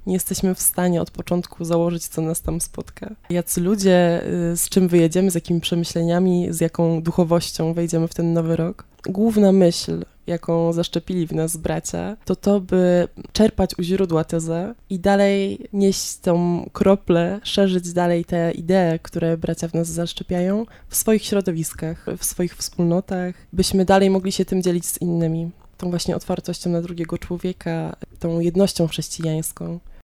Nie jesteśmy w stanie od początku założyć, co nas tam spotka. Jacy ludzie, z czym wyjedziemy, z jakimi przemyśleniami, z jaką duchowością wejdziemy w ten nowy rok. Główna myśl, jaką zaszczepili w nas bracia, to by czerpać u źródła tezę i dalej nieść tą kroplę, szerzyć dalej te idee, które bracia w nas zaszczepiają w swoich środowiskach, w swoich wspólnotach, byśmy dalej mogli się tym dzielić z innymi. Tą właśnie otwartością na drugiego człowieka, tą jednością chrześcijańską.